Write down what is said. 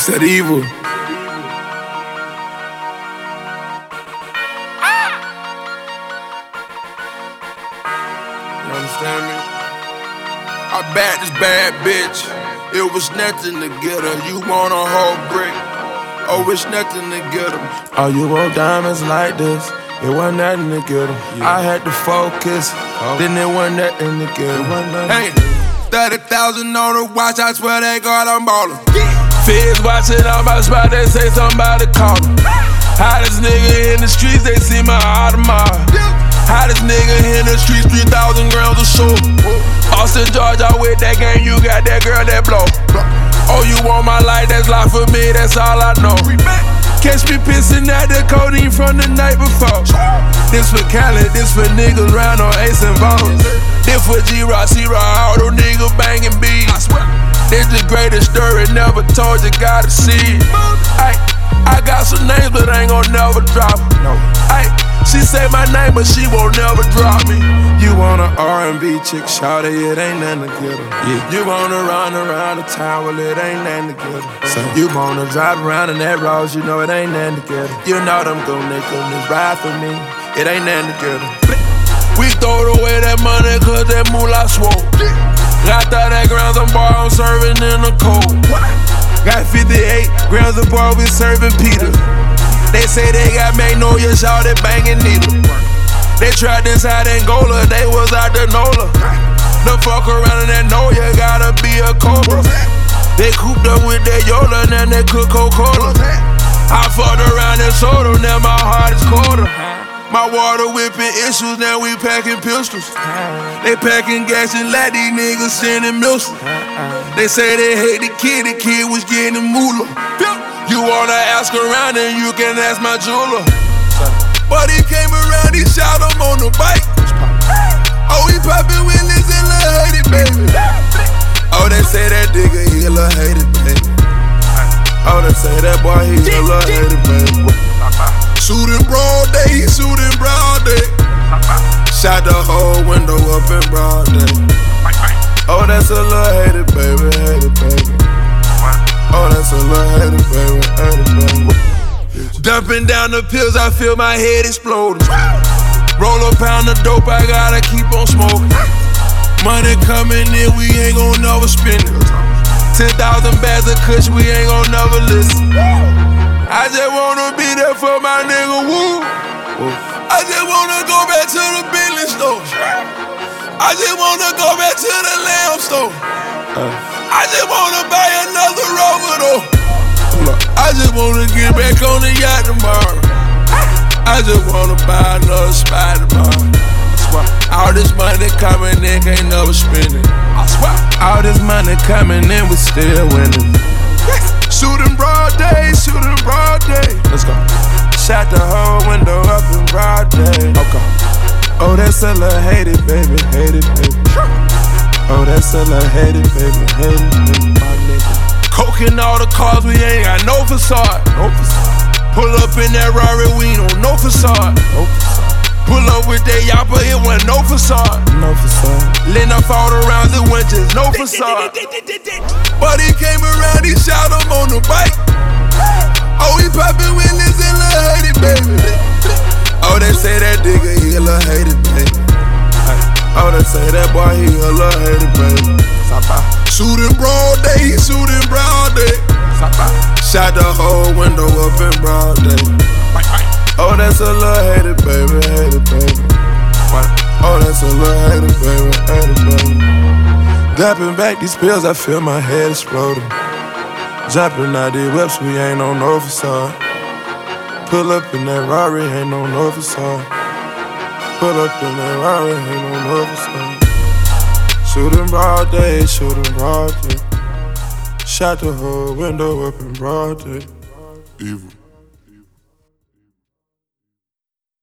Said evil. You understand me? I backed this bad bitch. It was nothing to get her. You want a whole brick. Oh, it's nothing to get her. Oh, you want diamonds like this? It wasn't nothing to get her. I had to focus. Then it wasn't nothing to get her. Hey, 30,000 on the watch. I swear they God, I'm ballin'. Feds watching on my spot. They say somebody call me. Hottest nigga in the streets. They see my Audemars. Hottest nigga in the streets, 3,000 grams of soap. Austin, Georgia, with that gang, you got that girl that blow. Oh, you want my life, that's life for me, that's all I know. Catch me pissing at the codeine from the night before. This for Cali, this for niggas round on Ace and Bones. This for G-Rock, C-Rock, all those niggas banging beats. This the greatest story, never told you, gotta see it. I got some names, but I ain't gon' never drop it. She say my name, but she won't never drop me. You want an R&B chick, shawty, it ain't nothing to get her. You wanna run around the town, well, it ain't nothing to get her. So you wanna drive around in that Rolls, you know it ain't nothing to get her. You know them gon' this ride for me, it ain't nothing to get her. We throwed away that money cause that moolah swole. Got 30 grams of bar, I'm serving in the cold. Got 58 grams of bar, we serving Peter. They say they got Magnolia, shout it banging needle. They tried this out Angola, they was out the NOLA. The fuck around in that know you gotta be a cobra. They cooped up with that Yola, now they cook Coca-Cola. I fucked around in soda, now my heart is colder. My water whipping issues, now we packing pistols. They packing gas and let these niggas sending missiles. They say they hate the kid was getting moolah. You wanna ask around and you can ask my jeweler. But he came around, he shot him on the bike. Oh, he poppin' Willis and Lil' Haiti, baby. Oh, they say that nigga, he a Lil' Haiti, baby. Oh, they say that boy, he a Lil' Haiti, baby. Shootin' broad day, he shootin' broad day. Shot the whole window up in broad day. Oh, that's a Lil' Haiti, baby, Haiti, baby. Oh, that's a Lil' Haiti, baby, Haiti, baby. Dumping down the pills, I feel my head exploding. Roll a pound of dope, I gotta keep on smoking. Money coming in, we ain't gon' never spend it. 10,000 bags of kush, we ain't gon' never listen. I just wanna be there for my nigga, woo. I just wanna go back to the Bentley store. I just wanna go back to the lamb store. I just wanna buy another Rover though. I just wanna get back on the yacht tomorrow. I just wanna buy another spot tomorrow. All this money coming in, can't never spend it. All this money coming in, we still winning. Shooting broad day, shooting broad day. Let's go. Shot the whole window up in broad day. Okay. Oh, that's a Lil' Haiti, baby, Haiti, baby. Oh, that's a Lil' Haiti, baby, Haiti, baby, my nigga. Coke in all the cars, we ain't got no facade. No facade. Pull up in that Rari, we ain't on no facade. No facade. Pull up with that Yappa, it wasn't no facade. No facade. Lit up all the rounds, it went just no facade. But he came around, he shot him on the bike. Oh, he poppin' Willis and Lil' Haiti, baby. Oh, they say that nigga, he a Lil' Haiti, baby. Oh, they say that boy, he a Lil' Haiti, baby. Shooting broad day, he shooting broad day. Shot the whole window up in broad day. Oh, that's a Lil' Haiti, baby, Haiti, baby. Oh, that's a Lil' Haiti, baby, Haiti, baby. Dapping back these pills, I feel my head exploding. Jumping out these whips, we ain't on no facade. Pull up in that Rari, ain't on no facade. Pull up in that Rari, ain't on no facade. Shooting broad day, shooting broad day. Shot the whole window up in broad day. Evil.